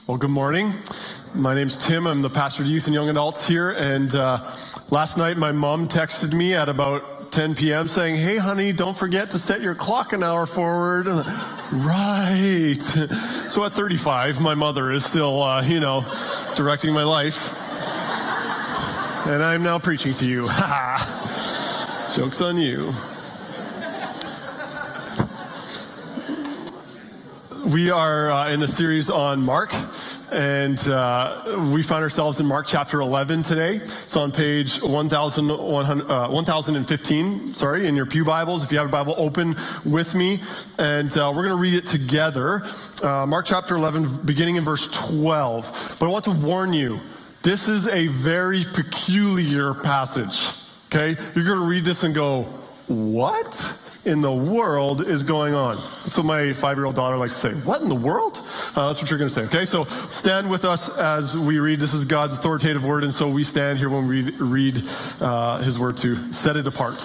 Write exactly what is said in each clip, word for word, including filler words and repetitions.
Well, good morning. My name's Tim. I'm the pastor of youth and young adults here. And uh, last night, my mom texted me at about ten p.m. saying, "Hey, honey, don't forget to set your clock an hour forward." Right. So at thirty-five, my mother is still, uh, you know, directing my life. And I'm now preaching to you. Ha ha. Joke's on you. We are uh, in a series on Mark, and uh, we find ourselves in Mark chapter eleven today. It's on page one thousand fifteen, sorry, in your pew Bibles. If you have a Bible, open with me, and uh, we're going to read it together. Uh, Mark chapter eleven, beginning in verse twelve. But I want to warn you, this is a very peculiar passage, okay? You're going to read this and go, what in the world is going on? That's what my five-year-old daughter likes to say. What in the world? Uh, that's what you're going to say, okay? So stand with us as we read. This is God's authoritative word, and so we stand here when we read uh, his word to set it apart.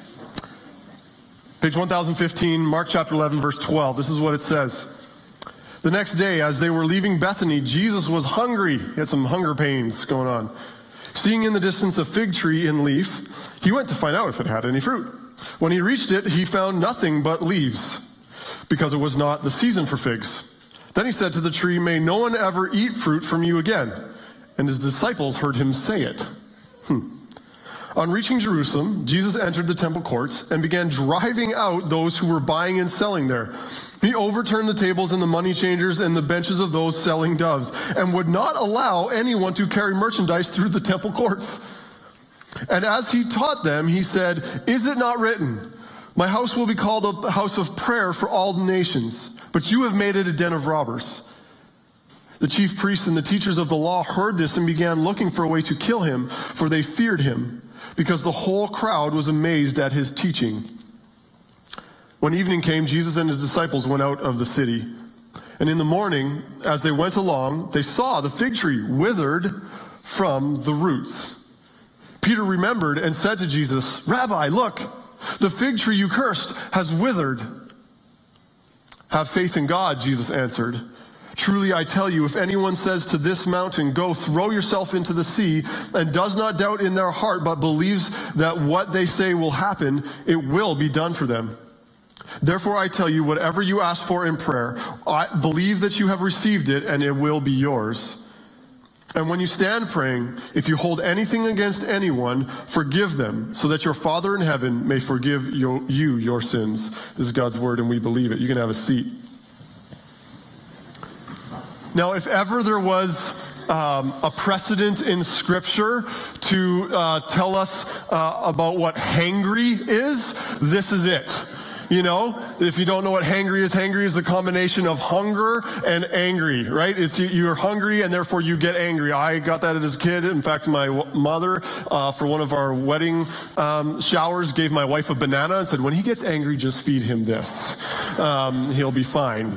Page one thousand fifteen, Mark chapter eleven, verse twelve. This is what it says. The next day, as they were leaving Bethany, Jesus was hungry. He had some hunger pains going on. Seeing in the distance a fig tree in leaf, he went to find out if it had any fruit. When he reached it, he found nothing but leaves, because it was not the season for figs. Then he said to the tree, "May no one ever eat fruit from you again." And his disciples heard him say it. Hmm. On reaching Jerusalem, Jesus entered the temple courts and began driving out those who were buying and selling there. He overturned the tables and the money changers and the benches of those selling doves, and would not allow anyone to carry merchandise through the temple courts. And as he taught them, he said, "Is it not written, 'My house will be called a house of prayer for all the nations,' but you have made it a den of robbers." The chief priests and the teachers of the law heard this and began looking for a way to kill him, for they feared him, because the whole crowd was amazed at his teaching. When evening came, Jesus and his disciples went out of the city. And in the morning, as they went along, they saw the fig tree withered from the roots. Peter remembered and said to Jesus, "Rabbi, look, the fig tree you cursed has withered." "Have faith in God," Jesus answered. "Truly I tell you, if anyone says to this mountain, 'Go throw yourself into the sea,' and does not doubt in their heart, but believes that what they say will happen, it will be done for them. Therefore I tell you, whatever you ask for in prayer, I believe that you have received it, and it will be yours. And when you stand praying, if you hold anything against anyone, forgive them, so that your Father in heaven may forgive you, you your sins." This is God's word, and we believe it. You can have a seat. Now, if ever there was um, a precedent in Scripture to uh, tell us uh, about what hangry is, this is it. You know, if you don't know what hangry is, hangry is the combination of hunger and angry, right? It's you're hungry and therefore you get angry. I got that as a kid. In fact, my mother, uh, for one of our wedding um, showers, gave my wife a banana and said, "When he gets angry, just feed him this. Um, he'll be fine."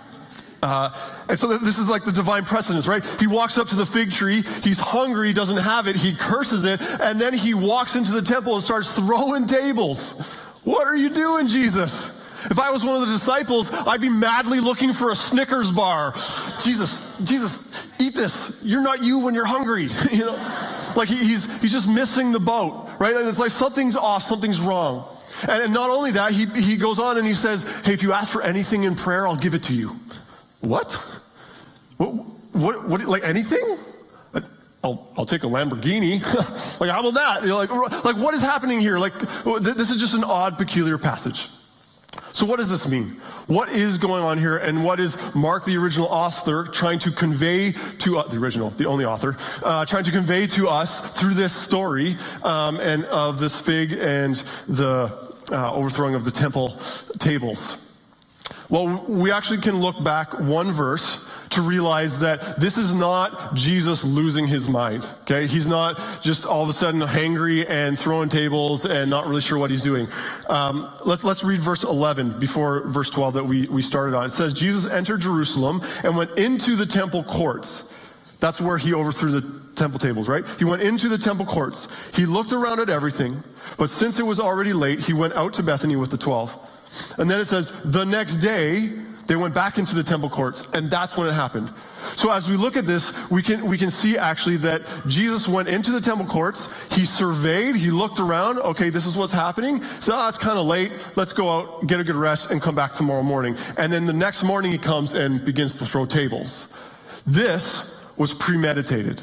Uh, and so this is like the divine precedence, right? He walks up to the fig tree, he's hungry, he doesn't have it, he curses it, and then he walks into the temple and starts throwing tables. What are you doing, Jesus? If I was one of the disciples, I'd be madly looking for a Snickers bar. Jesus, Jesus, eat this. You're not you when you're hungry. You know, like he, he's he's just missing the boat, right? And it's like something's off, something's wrong. And, and not only that, he he goes on and he says, "Hey, if you ask for anything in prayer, I'll give it to you." What? What? What? what like anything? I'll, I'll take a Lamborghini. Like, how about that? You're like, like, what is happening here? Like, this is just an odd, peculiar passage. So what does this mean? What is going on here? And what is Mark, the original author, trying to convey to uh, the original, the only author, uh, trying to convey to us through this story um, and of this fig and the uh, overthrowing of the temple tables? Well, we actually can look back one verse to realize that this is not Jesus losing his mind, okay? He's not just all of a sudden hangry and throwing tables and not really sure what he's doing. Um, let's, let's read verse eleven before verse twelve that we, we started on. It says, Jesus entered Jerusalem and went into the temple courts. That's where he overthrew the temple tables, right? He went into the temple courts. He looked around at everything, but since it was already late, he went out to Bethany with the twelve. And then it says, the next day, They went back into the temple courts, and that's when it happened. So as we look at this, we can we can see actually that Jesus went into the temple courts, he surveyed, he looked around, okay, this is what's happening. So oh, it's kind of late, let's go out, get a good rest, and come back tomorrow morning. And then the next morning he comes and begins to throw tables. This was premeditated.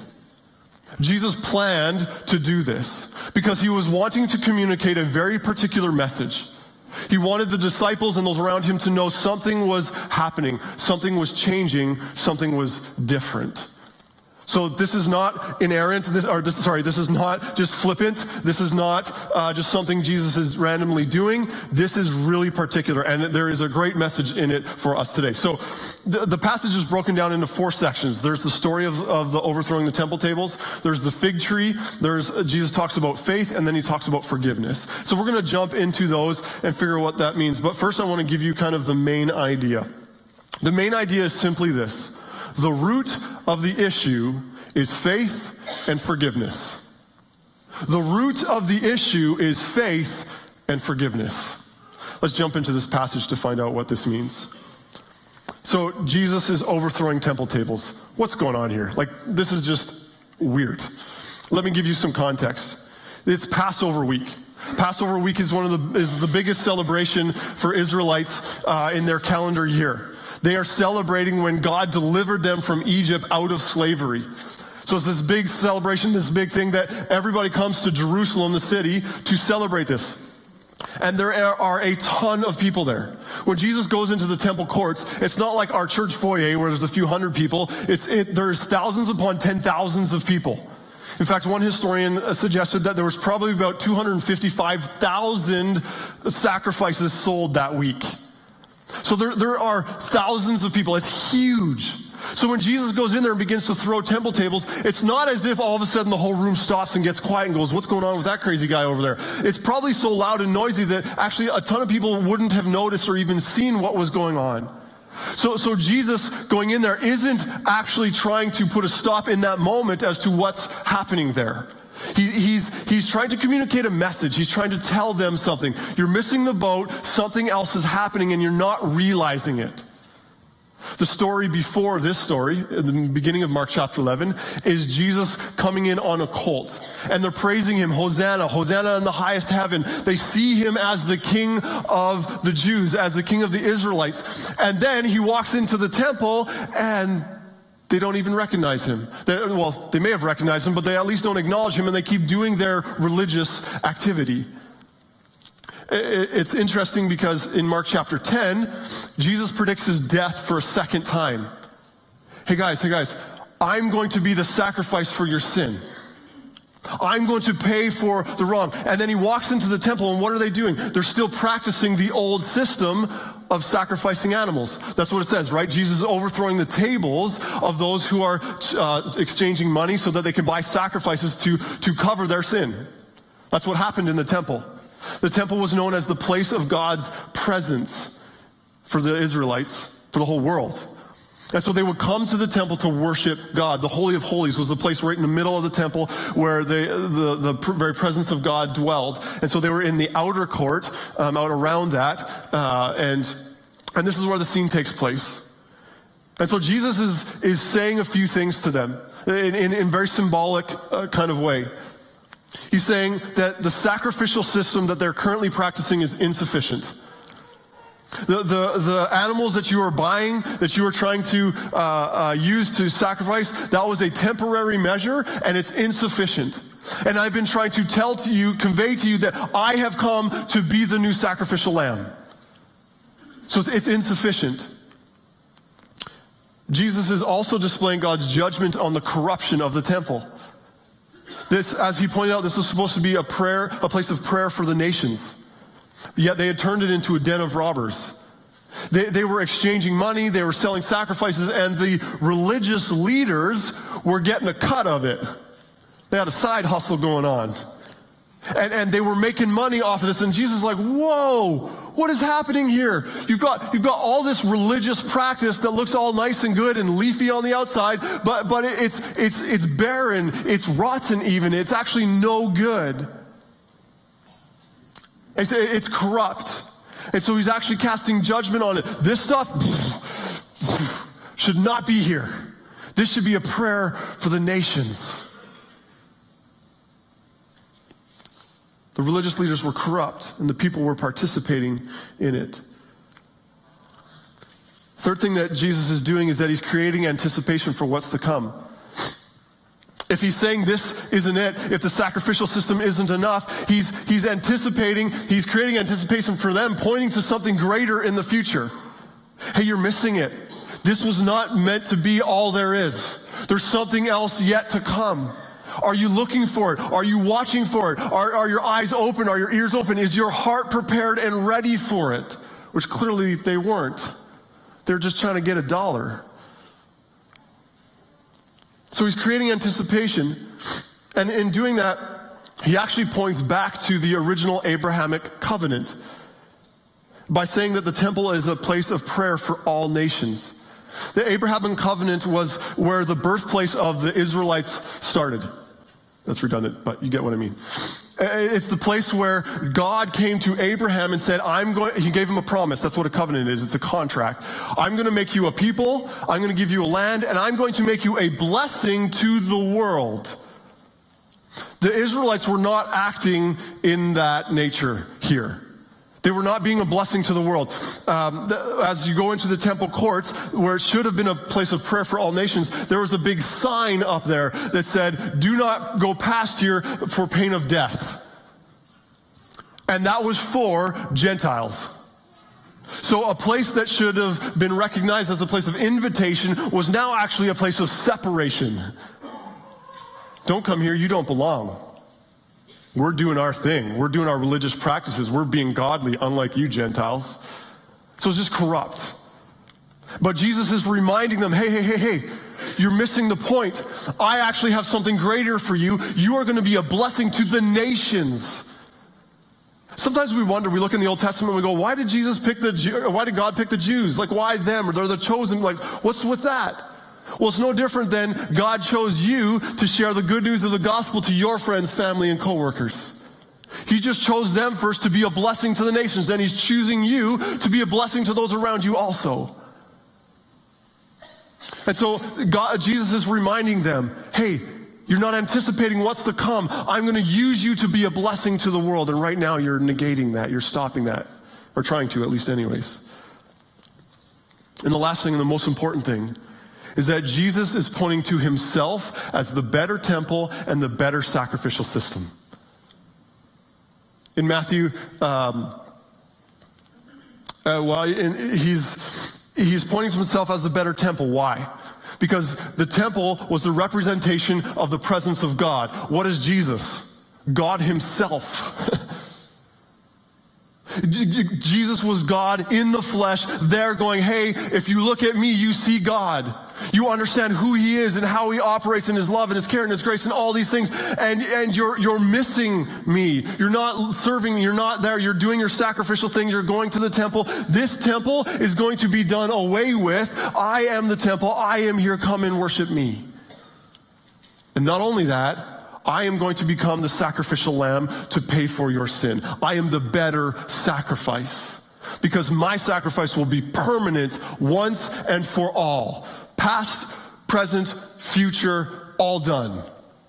Jesus planned to do this because he was wanting to communicate a very particular message. He wanted the disciples and those around him to know something was happening, something was changing, something was different. So this is not inerrant, this, or this, sorry, this is not just flippant. This is not uh, just something Jesus is randomly doing. This is really particular, and there is a great message in it for us today. So the, the passage is broken down into four sections. There's the story of, of the overthrowing the temple tables. There's the fig tree. There's Jesus talks about faith, and then he talks about forgiveness. So we're going to jump into those and figure out what that means. But first I want to give you kind of the main idea. The main idea is simply this. The root of the issue is faith and forgiveness. The root of the issue is faith and forgiveness. Let's jump into this passage to find out what this means. So Jesus is overthrowing temple tables. What's going on here? Like, this is just weird. Let me give you some context. It's Passover week. Passover week is one of the is the biggest celebration for Israelites uh, in their calendar year. They are celebrating when God delivered them from Egypt out of slavery. So it's this big celebration, this big thing that everybody comes to Jerusalem, the city, to celebrate this. And there are a ton of people there. When Jesus goes into the temple courts, it's not like our church foyer where there's a few hundred people. It's, it, there's thousands upon ten thousands of people. In fact, one historian suggested that there was probably about two hundred fifty-five thousand sacrifices sold that week. So there, there are thousands of people. It's huge. So when Jesus goes in there and begins to throw temple tables, it's not as if all of a sudden the whole room stops and gets quiet and goes, what's going on with that crazy guy over there? It's probably so loud and noisy that actually a ton of people wouldn't have noticed or even seen what was going on. So, so Jesus going in there isn't actually trying to put a stop in that moment as to what's happening there. He, he's, he's trying to communicate a message. He's trying to tell them something. You're missing the boat. Something else is happening and you're not realizing it. The story before this story, in the beginning of Mark chapter eleven, is Jesus coming in on a colt. And they're praising him, Hosanna, Hosanna in the highest heaven. They see him as the king of the Jews, as the king of the Israelites. And then he walks into the temple and they don't even recognize him. They, well, they may have recognized him, but they at least don't acknowledge him, and they keep doing their religious activity. It's interesting because in Mark chapter ten, Jesus predicts his death for a second time. Hey guys, hey guys, I'm going to be the sacrifice for your sin. I'm going to pay for the wrong. And then he walks into the temple, and what are they doing? They're still practicing the old system of sacrificing animals. That's what it says, right? Jesus is overthrowing the tables of those who are uh, exchanging money so that they can buy sacrifices to, to cover their sin. That's what happened in the temple. The temple was known as the place of God's presence for the Israelites, for the whole world. And so they would come to the temple to worship God. The Holy of Holies was the place right in the middle of the temple where they, the, the very presence of God dwelled. And so they were in the outer court, um, out around that, uh, and, and this is where the scene takes place. And so Jesus is, is saying a few things to them in, in, in very symbolic uh, kind of way. He's saying that the sacrificial system that they're currently practicing is insufficient. The, the, the animals that you are buying, that you are trying to uh, uh, use to sacrifice, that was a temporary measure, and it's insufficient. And I've been trying to tell to you, convey to you that I have come to be the new sacrificial lamb. So it's, it's insufficient. Jesus is also displaying God's judgment on the corruption of the temple. This, as he pointed out, this was supposed to be a prayer, a place of prayer for the nations. Yet they had turned it into a den of robbers. They, they were exchanging money, they were selling sacrifices, and the religious leaders were getting a cut of it. They had a side hustle going on. And, and they were making money off of this, and Jesus is like, whoa, what is happening here? You've got, you've got all this religious practice that looks all nice and good and leafy on the outside, but, but it's, it's, it's barren, it's rotten even, it's actually no good. It's, it's corrupt. And so he's actually casting judgment on it. This stuff should not be here. This should be a prayer for the nations. The religious leaders were corrupt, and the people were participating in it. Third thing that Jesus is doing is that he's creating anticipation for what's to come. If he's saying this isn't it, if the sacrificial system isn't enough, he's, he's anticipating, he's creating anticipation for them, pointing to something greater in the future. Hey, you're missing it. This was not meant to be all there is. There's something else yet to come. Are you looking for it? Are you watching for it? Are, are your eyes open? Are your ears open? Is your heart prepared and ready for it? Which clearly they weren't. They're just trying to get a dollar. So he's creating anticipation, and in doing that, he actually points back to the original Abrahamic covenant by saying that the temple is a place of prayer for all nations. The Abrahamic covenant was where the birthplace of the Israelites started. That's redundant, but you get what I mean. It's the place where God came to Abraham and said, I'm going, he gave him a promise. That's what a covenant is. It's a contract. I'm going to make you a people. I'm going to give you a land, and I'm going to make you a blessing to the world. The Israelites were not acting in that nature here. They were not being a blessing to the world. Um, as you go into the temple courts, where it should have been a place of prayer for all nations, there was a big sign up there that said, do not go past here for pain of death. And that was for Gentiles. So a place that should have been recognized as a place of invitation was now actually a place of separation. Don't come here, you don't belong. We're doing our thing. We're doing our religious practices. We're being godly, unlike you Gentiles. So it's just corrupt. But Jesus is reminding them, hey, hey, hey, hey, you're missing the point. I actually have something greater for you. You are going to be a blessing to the nations. Sometimes we wonder, we look in the Old Testament and we go, why did Jesus pick the Jew, why did God pick the Jews? Like, why them? Or they're the chosen. Like, what's with that? Well, it's no different than God chose you to share the good news of the gospel to your friends, family, and coworkers. He just chose them first to be a blessing to the nations. Then he's choosing you to be a blessing to those around you also. And so God, Jesus is reminding them, hey, you're not anticipating what's to come. I'm going to use you to be a blessing to the world. And right now you're negating that. You're stopping that. Or trying to, at least anyways. And the last thing, and the most important thing, is that Jesus is pointing to himself as the better temple and the better sacrificial system. In Matthew, um, uh, well, in, he's, he's pointing to himself as the better temple. Why? Because the temple was the representation of the presence of God. What is Jesus? God himself. Jesus was God in the flesh, there going, hey, if you look at me, you see God. You understand who he is and how he operates in his love and his care and his grace and all these things. And, and you're, you're missing me. You're not serving me. You're not there. You're doing your sacrificial thing. You're going to the temple. This temple is going to be done away with. I am the temple. I am here. Come and worship me. And not only that, I am going to become the sacrificial lamb to pay for your sin. I am the better sacrifice because my sacrifice will be permanent once and for all. Past, present, future, all done.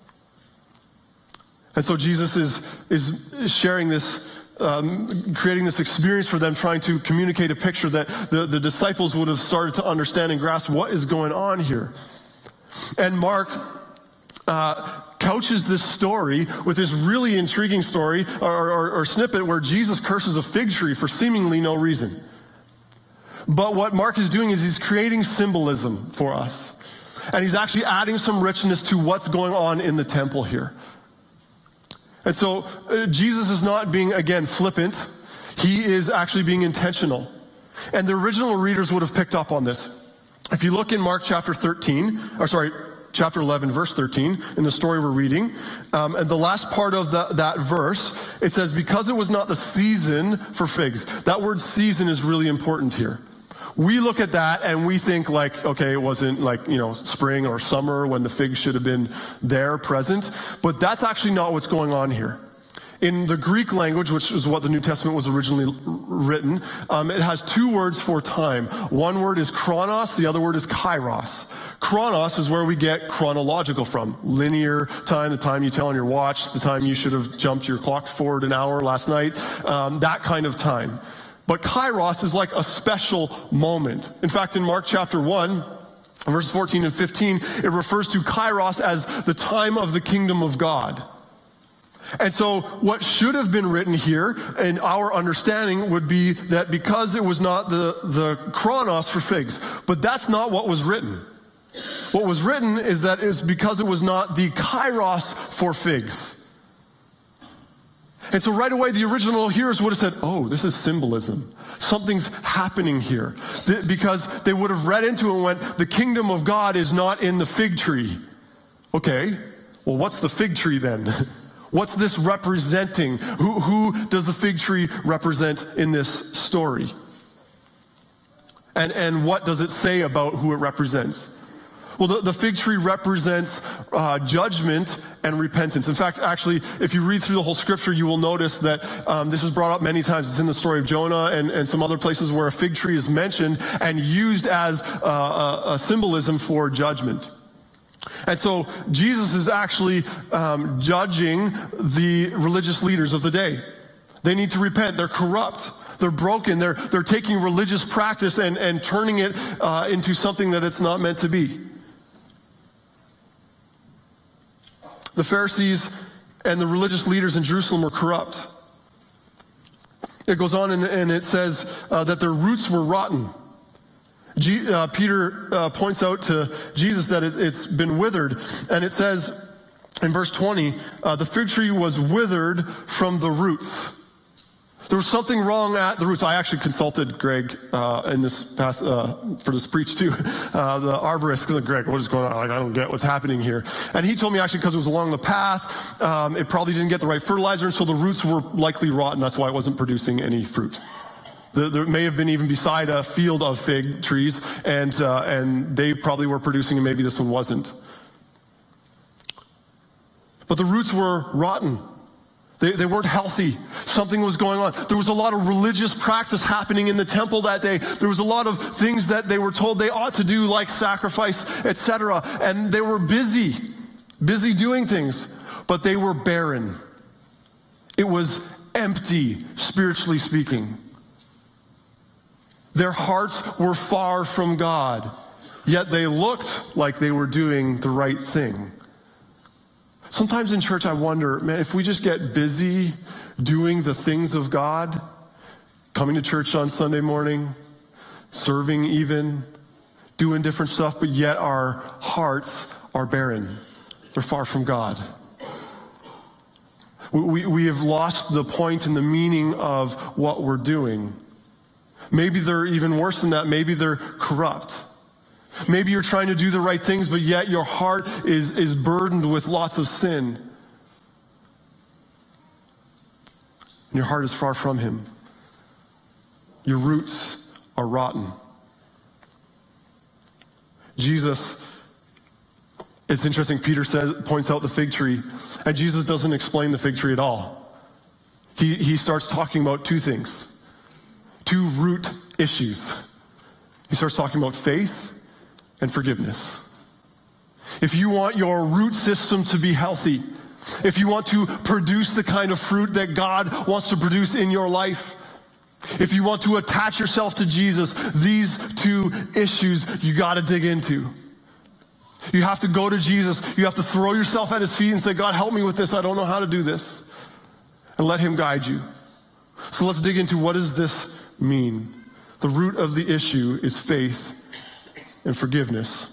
And so Jesus is, is sharing this, um, creating this experience for them, trying to communicate a picture that the, the disciples would have started to understand and grasp what is going on here. And Mark uh, couches this story with this really intriguing story or, or, or snippet where Jesus curses a fig tree for seemingly no reason. But what Mark is doing is he's creating symbolism for us. And he's actually adding some richness to what's going on in the temple here. And so uh, Jesus is not being, again, flippant. He is actually being intentional. And the original readers would have picked up on this. If you look in Mark chapter thirteen, or sorry, chapter eleven, verse thirteen, in the story we're reading, um, and the last part of the, that verse, it says, because it was not the season for figs. That word season is really important here. We look at that and we think like, okay, it wasn't like, you know, spring or summer when the figs should have been there present. But that's actually not what's going on here. In the Greek language, which is what the New Testament was originally written, um, it has two words for time. One word is chronos, the other word is kairos. Chronos is where we get chronological from. Linear time, the time you tell on your watch, the time you should have jumped your clock forward an hour last night, um, that kind of time. But kairos is like a special moment. In fact, in Mark chapter one, verse fourteen and fifteen, it refers to kairos as the time of the kingdom of God. And so what should have been written here in our understanding would be that because it was not the, the chronos for figs, but that's not what was written. What was written is that it's because it was not the kairos for figs. And so right away, the original hearers would have said, oh, this is symbolism. Something's happening here. Th- because they would have read into it and went, the kingdom of God is not in the fig tree. Okay, well, what's the fig tree then? What's this representing? Who, who does the fig tree represent in this story? And, and what does it say about who it represents? Well, the, the fig tree represents uh, judgment and repentance. In fact, actually, if you read through the whole scripture, you will notice that um, this is brought up many times. It's in the story of Jonah and, and some other places where a fig tree is mentioned and used as uh, a, a symbolism for judgment. And so Jesus is actually um, judging the religious leaders of the day. They need to repent. They're corrupt. They're broken. They're, they're taking religious practice and, and turning it uh, into something that it's not meant to be. The Pharisees and the religious leaders in Jerusalem were corrupt. It goes on and, and it says uh, that their roots were rotten. G, uh, Peter uh, points out to Jesus that it, it's been withered. And it says in verse twenty, uh, the fig tree was withered from the roots. There was something wrong at the roots. I actually consulted Greg uh, in this past, uh, for this preach too, uh, the arborist. Like, Greg, what is going on? Like, I don't get what's happening here. And he told me actually because it was along the path, um, it probably didn't get the right fertilizer, and so the roots were likely rotten. That's why it wasn't producing any fruit. The, there may have been even beside a field of fig trees, and uh, and they probably were producing, and maybe this one wasn't. But the roots were rotten. They, they weren't healthy. Something was going on. There was a lot of religious practice happening in the temple that day. There was a lot of things that they were told they ought to do, like sacrifice, et cetera. And they were busy, busy doing things, but they were barren. It was empty, spiritually speaking. Their hearts were far from God, yet they looked like they were doing the right thing. Sometimes in church I wonder, man, if we just get busy doing the things of God, coming to church on Sunday morning, serving even, doing different stuff, but yet our hearts are barren. They're far from God. We, we have lost the point and the meaning of what we're doing. Maybe they're even worse than that. Maybe they're corrupt. Maybe you're trying to do the right things, but yet your heart is, is burdened with lots of sin. And your heart is far from him. Your roots are rotten. Jesus, it's interesting, Peter says, points out the fig tree, and Jesus doesn't explain the fig tree at all. He, he starts talking about two things, two root issues. He starts talking about faith and forgiveness. If you want your root system to be healthy, if you want to produce the kind of fruit that God wants to produce in your life, if you want to attach yourself to Jesus, these two issues you got to dig into. You have to go to Jesus. You have to throw yourself at his feet and say, God, help me with this. I don't know how to do this. And let him guide you. So let's dig into, what does this mean? The root of the issue is faith and forgiveness.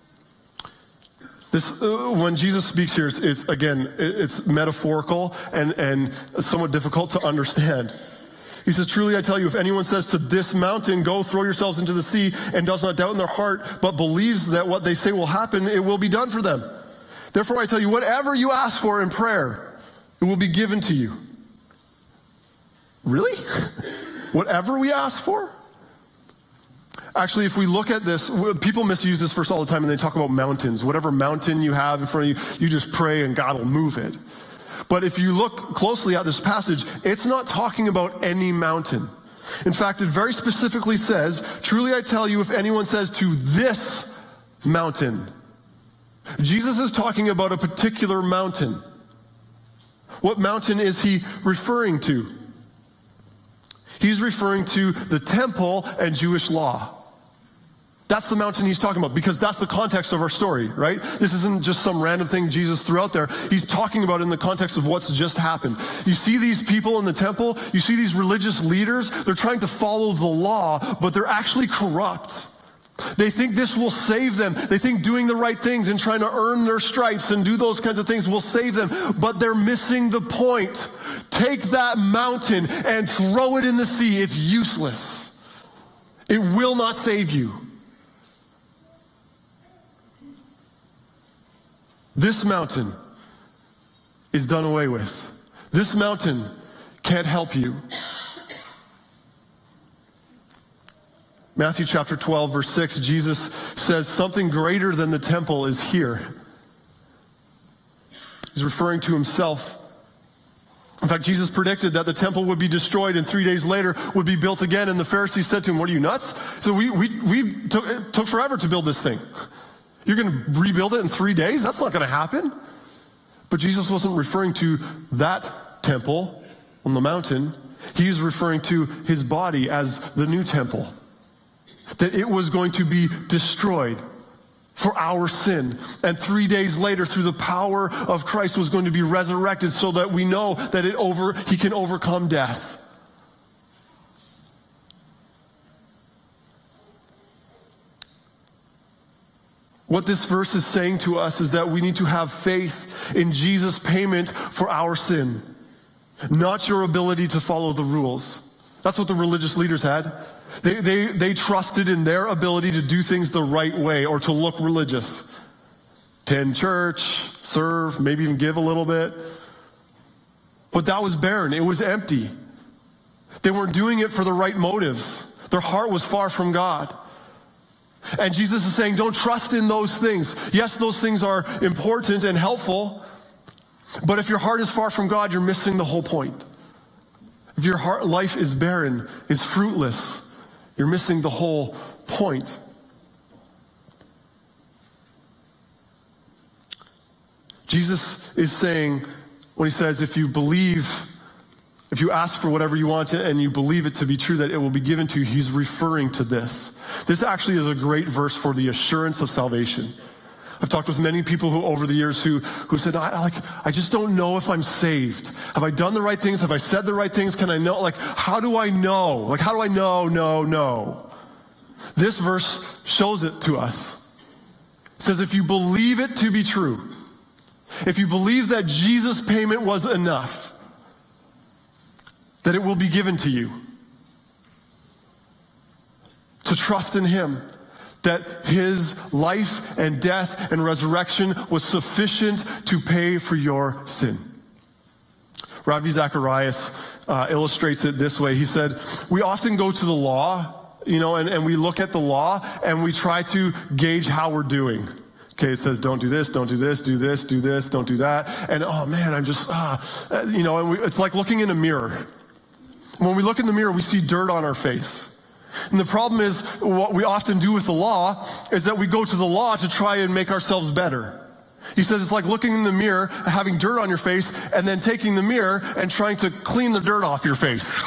This, uh, when Jesus speaks here, it's, it's again, it, it's metaphorical and, and somewhat difficult to understand. He says, truly I tell you, if anyone says to this mountain, go throw yourselves into the sea, and does not doubt in their heart, but believes that what they say will happen, it will be done for them. Therefore I tell you, whatever you ask for in prayer, it will be given to you. Really? Whatever we ask for? Actually, if we look at this, people misuse this verse all the time, and they talk about mountains. Whatever mountain you have in front of you, you just pray and God will move it. But if you look closely at this passage, it's not talking about any mountain. In fact, it very specifically says, truly I tell you, if anyone says to this mountain. Jesus is talking about a particular mountain. What mountain is he referring to? He's referring to the temple and Jewish law. That's the mountain he's talking about, because that's the context of our story, right? This isn't just some random thing Jesus threw out there. He's talking about it in the context of what's just happened. You see these people in the temple, you see these religious leaders, they're trying to follow the law, but they're actually corrupt. They think this will save them. They think doing the right things and trying to earn their stripes and do those kinds of things will save them, but they're missing the point. Take that mountain and throw it in the sea. It's useless. It will not save you. This mountain is done away with. This mountain can't help you. Matthew chapter twelve, verse six, Jesus says something greater than the temple is here. He's referring to himself. In fact, Jesus predicted that the temple would be destroyed and three days later would be built again. And the Pharisees said to him, what are you, nuts? So we, we, we took, it took forever to build this thing. You're going to rebuild it in three days? That's not going to happen. But Jesus wasn't referring to that temple on the mountain. He was referring to his body as the new temple. That it was going to be destroyed for our sin. And three days later, through the power of Christ, was going to be resurrected so that we know that it over he can overcome death. What this verse is saying to us is that we need to have faith in Jesus' payment for our sin, not your ability to follow the rules. That's what the religious leaders had. They, they, they trusted in their ability to do things the right way or to look religious. Attend church, serve, maybe even give a little bit. But that was barren. It was empty. They weren't doing it for the right motives. Their heart was far from God. And Jesus is saying, don't trust in those things. Yes, those things are important and helpful, but if your heart is far from God, you're missing the whole point. If your heart life is barren, is fruitless, you're missing the whole point. Jesus is saying, when he says, if you believe, if you ask for whatever you want and you believe it to be true, that it will be given to you, he's referring to this. This actually is a great verse for the assurance of salvation. I've talked with many people who, over the years, who who said, I, like, I just don't know if I'm saved. Have I done the right things? Have I said the right things? Can I know? Like, how do I know? Like, how do I know? No, no. This verse shows it to us. It says, if you believe it to be true, if you believe that Jesus' payment was enough, that it will be given to you. To trust in him, that his life and death and resurrection was sufficient to pay for your sin. Ravi Zacharias uh, illustrates it this way. He said, we often go to the law, you know, and, and we look at the law and we try to gauge how we're doing. Okay, it says don't do this, don't do this, do this, do this, don't do that. And oh man, I'm just, ah, you know, and we, it's like looking in a mirror. When we look in the mirror, we see dirt on our face. And the problem is, what we often do with the law is that we go to the law to try and make ourselves better. He says it's like looking in the mirror, having dirt on your face, and then taking the mirror and trying to clean the dirt off your face.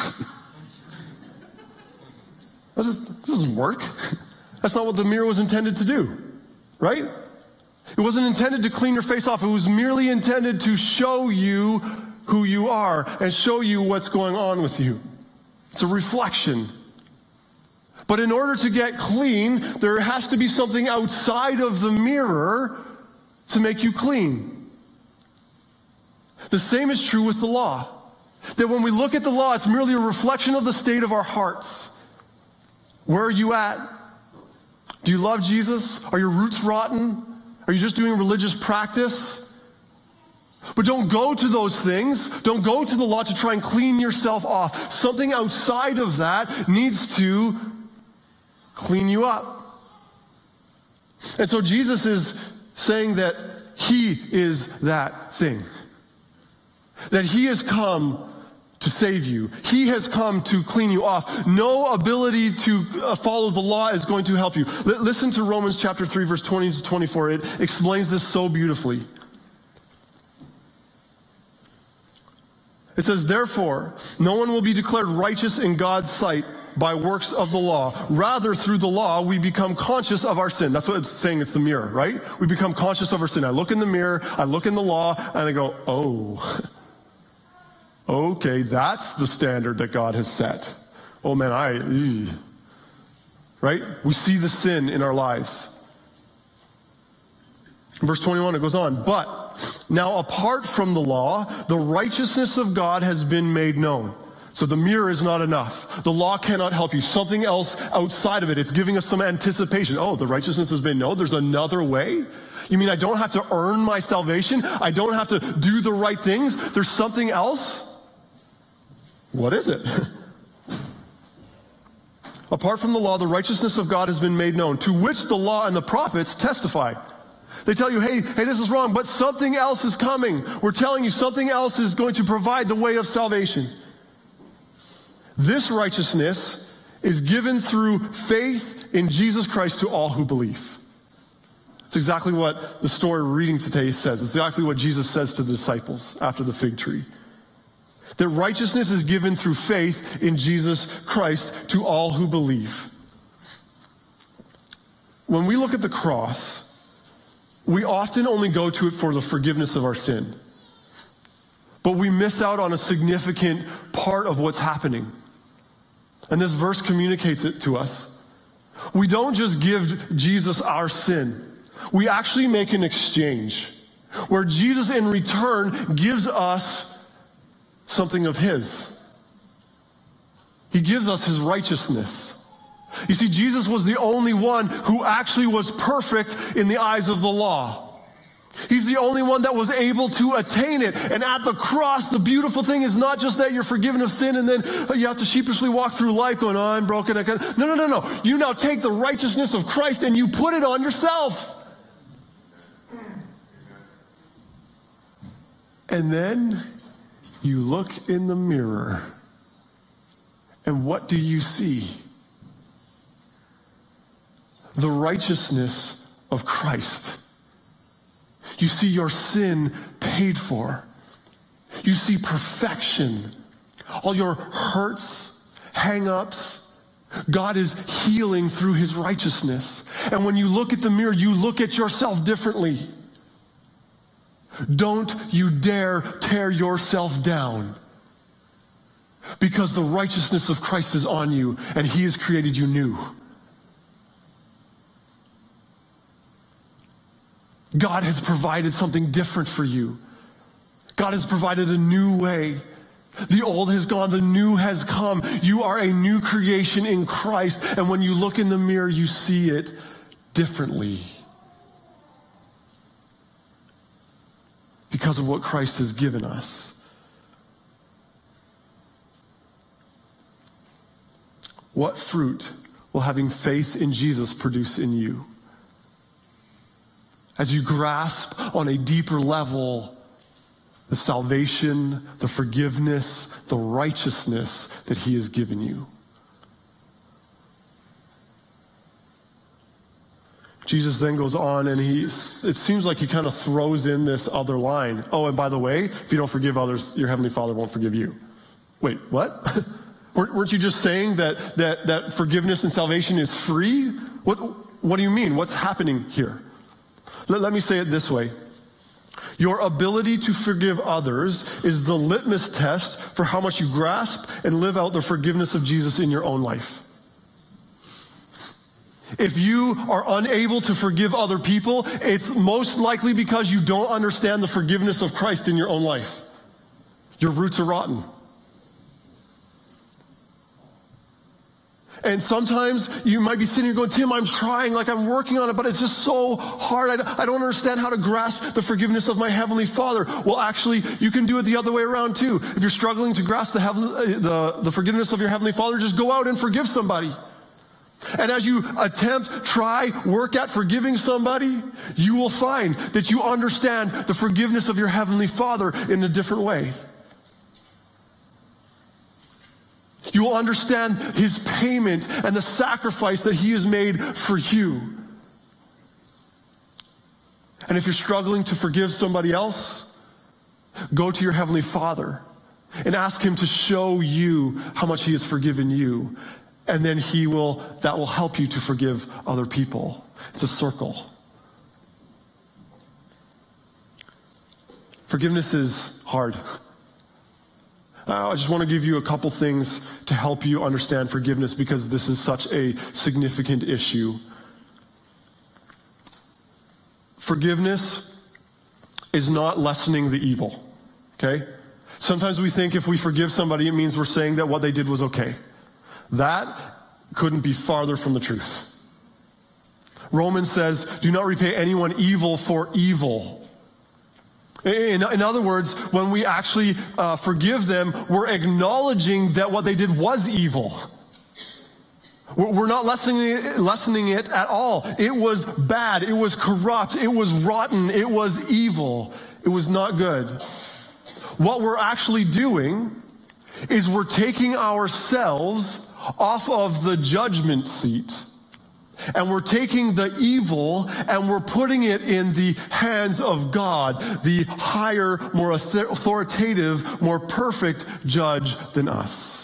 That doesn't work. That's not what the mirror was intended to do, right? It wasn't intended to clean your face off. It was merely intended to show you who you are and show you what's going on with you. It's a reflection. But in order to get clean, there has to be something outside of the mirror to make you clean. The same is true with the law. That when we look at the law, it's merely a reflection of the state of our hearts. Where are you at? Do you love Jesus? Are your roots rotten? Are you just doing religious practice? But don't go to those things. Don't go to the law to try and clean yourself off. Something outside of that needs to clean you up. And so Jesus is saying that he is that thing. that he has come to save you. He has come to clean you off. No ability to uh, follow the law is going to help you. L- listen to Romans chapter three, verse twenty to twenty-four. It explains this so beautifully. It says, therefore, no one will be declared righteous in God's sight by works of the law. Rather, through the law, we become conscious of our sin. That's what it's saying. It's the mirror, right? We become conscious of our sin. I look in the mirror, I look in the law, and I go, oh, okay, that's the standard that God has set. Oh man, I, ew. Right? We see the sin in our lives. In verse twenty-one, it goes on, but now apart from the law, the righteousness of God has been made known. So the mirror is not enough. The law cannot help you. Something else outside of it. It's giving us some anticipation. Oh, the righteousness has been known. There's another way? You mean I don't have to earn my salvation? I don't have to do the right things? There's something else? What is it? Apart from the law, the righteousness of God has been made known, to which the law and the prophets testify. They tell you, hey, hey, this is wrong, but something else is coming. We're telling you something else is going to provide the way of salvation. This righteousness is given through faith in Jesus Christ to all who believe. It's exactly what the story we're reading today says. It's exactly what Jesus says to the disciples after the fig tree. That righteousness is given through faith in Jesus Christ to all who believe. When we look at the cross, we often only go to it for the forgiveness of our sin. But we miss out on a significant part of what's happening. And this verse communicates it to us. We don't just give Jesus our sin. We actually make an exchange where Jesus in return gives us something of his. He gives us his righteousness. You see, Jesus was the only one who actually was perfect in the eyes of the law. He's the only one that was able to attain it. And at the cross, the beautiful thing is not just that you're forgiven of sin and then you have to sheepishly walk through life going, oh, I'm broken. I can't. No, no, no, no. You now take the righteousness of Christ and you put it on yourself. And then you look in the mirror. And what do you see? The righteousness of Christ. You see your sin paid for. You see perfection. All your hurts, hang-ups, God is healing through his righteousness. And when you look at the mirror, you look at yourself differently. Don't you dare tear yourself down. Because the righteousness of Christ is on you, and he has created you new. God has provided something different for you. God has provided a new way. The old has gone, the new has come. You are a new creation in Christ, and when you look in the mirror, you see it differently. Because of what Christ has given us. What fruit will having faith in Jesus produce in you? As you grasp on a deeper level the salvation, the forgiveness, the righteousness that he has given you. Jesus then goes on and he, it seems like he kind of throws in this other line. Oh, and by the way, if you don't forgive others, your heavenly Father won't forgive you. Wait, what? Weren't you just saying that, that, that forgiveness and salvation is free? What, what do you mean? What's happening here? Let, let me say it this way. Your ability to forgive others is the litmus test for how much you grasp and live out the forgiveness of Jesus in your own life. If you are unable to forgive other people, it's most likely because you don't understand the forgiveness of Christ in your own life. Your roots are rotten. And sometimes you might be sitting here going, Tim, I'm trying, like I'm working on it, but it's just so hard. I, I don't understand how to grasp the forgiveness of my Heavenly Father. Well, actually, you can do it the other way around too. If you're struggling to grasp the, heaven, the, the forgiveness of your Heavenly Father, just go out and forgive somebody. And as you attempt, try, work at forgiving somebody, you will find that you understand the forgiveness of your Heavenly Father in a different way. You will understand his payment and the sacrifice that he has made for you. And if you're struggling to forgive somebody else, go to your Heavenly Father and ask him to show you how much he has forgiven you. And then he will, that will help you to forgive other people. It's a circle. Forgiveness is hard. I just want to give you a couple things to help you understand forgiveness because this is such a significant issue. Forgiveness is not lessening the evil, okay? Sometimes we think if we forgive somebody, it means we're saying that what they did was okay. That couldn't be farther from the truth. Romans says, do not repay anyone evil for evil. In, in other words, when we actually uh, forgive them, we're acknowledging that what they did was evil. We're not lessening it, lessening it at all. It was bad. It was corrupt. It was rotten. It was evil. It was not good. What we're actually doing is we're taking ourselves off of the judgment seat, and we're taking the evil and we're putting it in the hands of God, the higher, more authoritative, more perfect judge than us.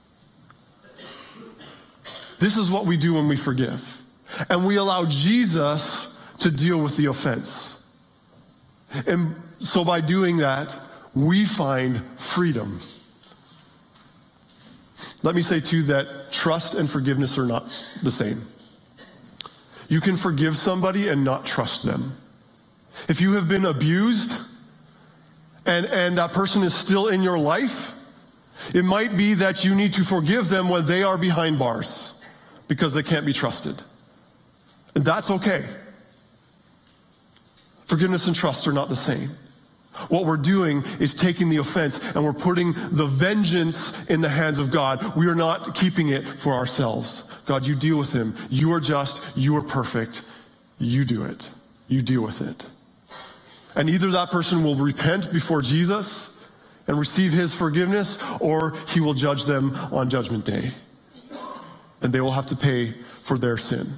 This is what we do when we forgive. And we allow Jesus to deal with the offense. And so by doing that, we find freedom. Let me say too that trust and forgiveness are not the same. You can forgive somebody and not trust them. If you have been abused and, and that person is still in your life, it might be that you need to forgive them when they are behind bars because they can't be trusted. And that's okay. Forgiveness and trust are not the same. What we're doing is taking the offense and we're putting the vengeance in the hands of God. We are not keeping it for ourselves. God, you deal with him. You are just. You are perfect. You do it. You deal with it. And either that person will repent before Jesus and receive his forgiveness, or he will judge them on Judgment Day. And they will have to pay for their sin.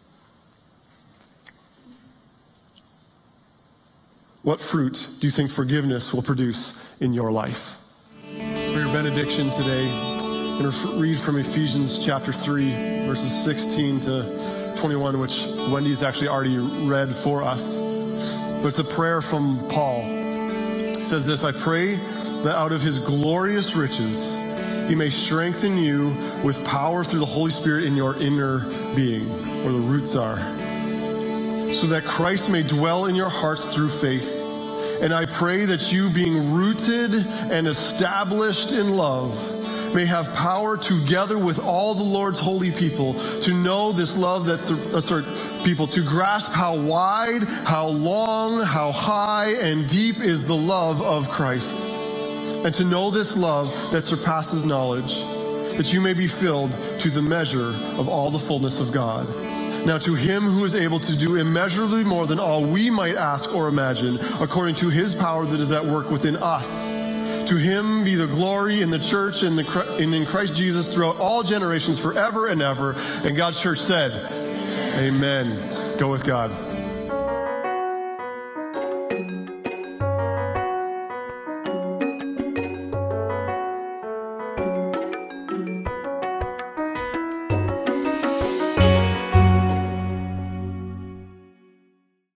What fruit do you think forgiveness will produce in your life? For your benediction today, I'm going to read from Ephesians chapter three, verses sixteen to twenty-one, which Wendy's actually already read for us. But it's a prayer from Paul. It says this: I pray that out of his glorious riches he may strengthen you with power through the Holy Spirit in your inner being, where the roots are, so that Christ may dwell in your hearts through faith. And I pray that you, being rooted and established in love, may have power together with all the Lord's holy people to know this love that's, uh, sorry, people, to grasp how wide, how long, how high and deep is the love of Christ. And to know this love that surpasses knowledge, that you may be filled to the measure of all the fullness of God. Now to him who is able to do immeasurably more than all we might ask or imagine, according to his power that is at work within us. To him be the glory in the church and, the, and in Christ Jesus throughout all generations, forever and ever. And God's church said, amen. Go with God.